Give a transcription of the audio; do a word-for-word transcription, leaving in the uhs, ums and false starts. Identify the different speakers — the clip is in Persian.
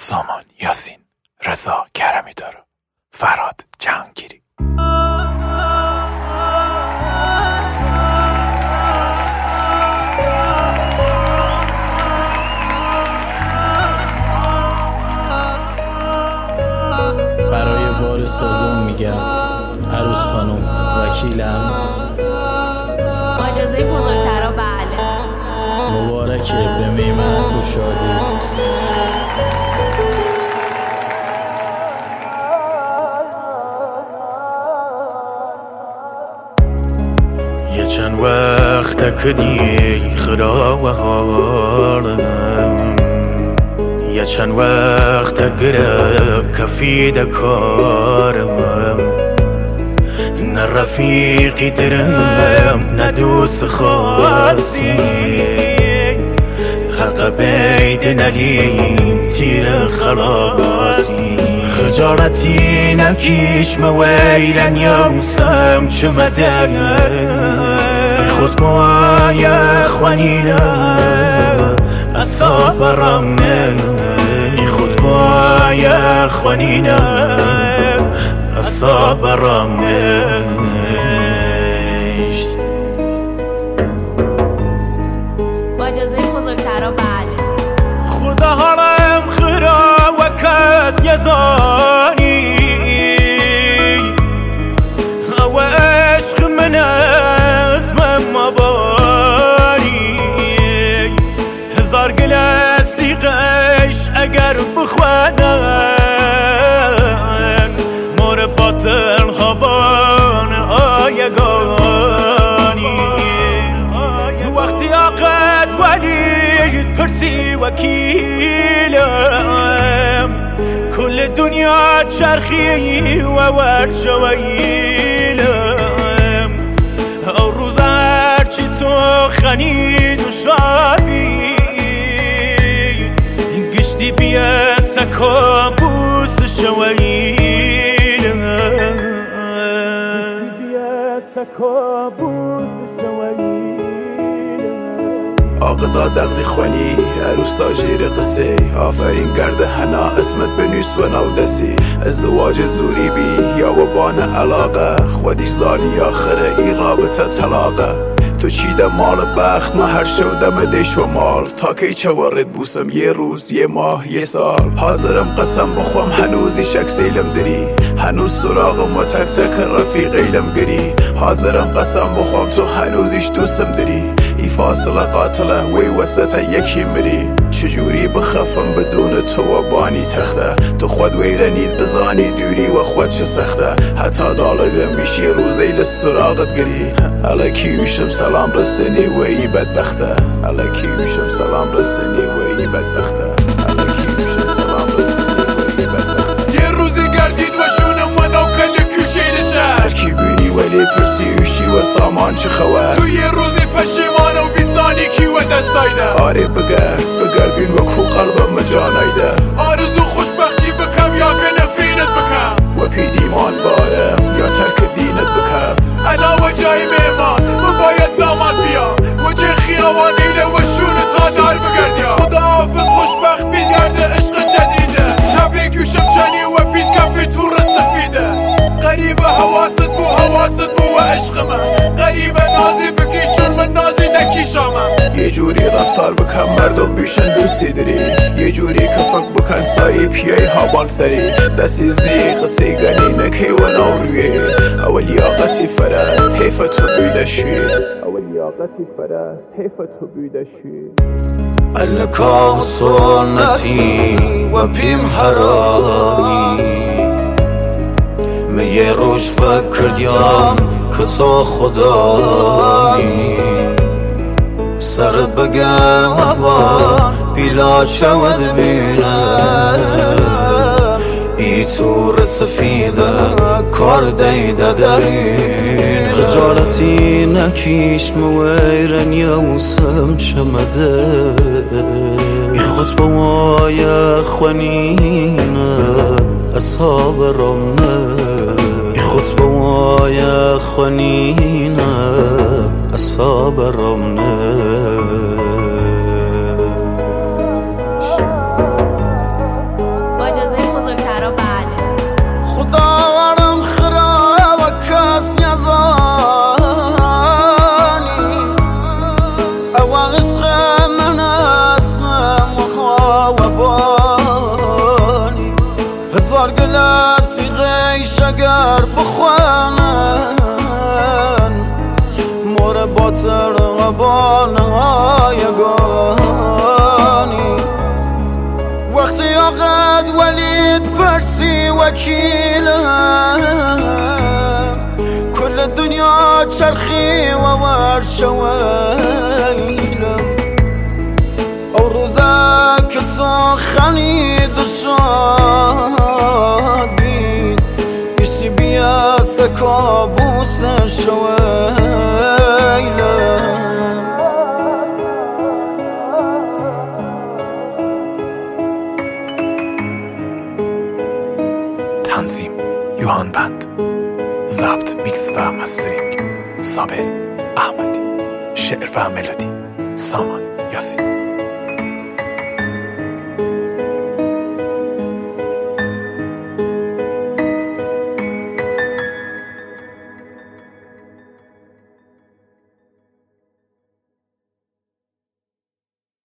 Speaker 1: سامان یاسین، رضا کرمی دارو، فراد جهانگیری.
Speaker 2: برای بار سوم میگم عروس خانم، وکیلم،
Speaker 3: با اجازه بزرگترا بله.
Speaker 2: مبارکه به میمنت و شادی.
Speaker 4: یه چند وقت کدی خرا و حالم، یه چند وقت گره کفی دکارم، نه رفیقی درم نه دوست خاصی، حق بید نلیم تیر خلاصی، خجارتی نکیش مویرن یوسم چمده خود بای خوانینه اصاب رامنه، خود بای خوانینه اصاب رامنه.
Speaker 3: با اجازه بزرگترا بله.
Speaker 4: خدا حالم خرا و کس یزانی و عشق من اسمم مباری، هزار گل سیغش اگر بخوانن مور باطل هوان آیگانی، وقتی آقد ولی پرسی وکیلم، کل دنیا چرخی و ورشویلم، او روز هرچی تو خنید و شابی گشتی بیه سکا بوس شویلم، بیه سکا بوس شویلم.
Speaker 1: آقدا دقدی خوانی عروس تاجیر قصه، آفرین گرده هنا اسمت بنویس و نودسی، ازدواج زوری بی یا و بان علاقه، خودیش زانی آخره ای رابطه طلاقه، تو چیده مال بخت ما هر شودم دش و مال، تا کی چه وارد بوسم یه روز یه ماه یه سال، حاضرم قسم بخوام هنوزی شک سیلم داری، هنوز سراغم و تک تک رفیقیلم گری، حاضرم قسم بخوام تو هنوزیش دوستم داری، ای فاصله قاتله وی وسط یکی مری، چجوری بخفم بدون تو و بانی تخته، تو خود ویرنید بزانی دوری و خود چه سخته، حتی دالگه میشی روزی لسراغت گری، الکی میشم سلام رسنی و ای بدبخته، الکی میشم سلام رسنی و ای بدبخته، الکی میشم سلام رسنی و ای بدبخته.
Speaker 5: یه روزی گردید و شونم و نوکل کوچه شهر،
Speaker 1: هرکی بینی ولی پرسیوشی و سامان چه خبر،
Speaker 5: تو یه روزی پشیمان و بیزانی کی و دستایده،
Speaker 1: آره بگرد بگرد بین و کو قلبم مجانایده،
Speaker 5: آرزو خوشبختی بکم یا که نفرینت بکم،
Speaker 1: و پی دیمان بارم یا ترک دینت بکم،
Speaker 5: علاوه جای میمان و باید داماد بیا، وجه خیابانیده و شون تا نار بگردیا، خدا حافظ خوشبخت بیگرده عشق جدیده، تبریک و شمچانی و پیت کفی تو رسفیده، غریب حواست بو حواست بو و عشق من، غریب نازی بکیش چون من نازی نکیشامم،
Speaker 1: یه جوری رفتار بکن مردم بیشن دوستی داری، یه جوری کفک بکن سایی پیای هابان سری، دستیزدی قصی گنی نکی و نوروی، اول لیاقتی فرست حیف تو بیده شوی، اول لیاقتی فرست حیف تو بیده شوی.
Speaker 4: الکا سنتی و پیم حرامی، میه روش فکر دیم که تو خدایی، سرت بگن و با بیلا شود بینه، ای تور سفیده کار دیده درین، خجالتی نکیش مویرن یوسم چمده، ای خود بوای خوانینه اصحاب رامنه، ای خود بوای خوانینه اصحاب رامنه. اگر بخوانن مور باطر غبانهای گانی وقتی آقد ولید پرسی وکیلم کل دنیا چرخی و ورشویلم او روزه که تو خنید و شاد بید ایشی بیست کابوس شویلم
Speaker 1: تنظیم یوهان بند، ضبط میکس و مسترینگ صابر احمدی، شعر و ملودی سامان یاسین.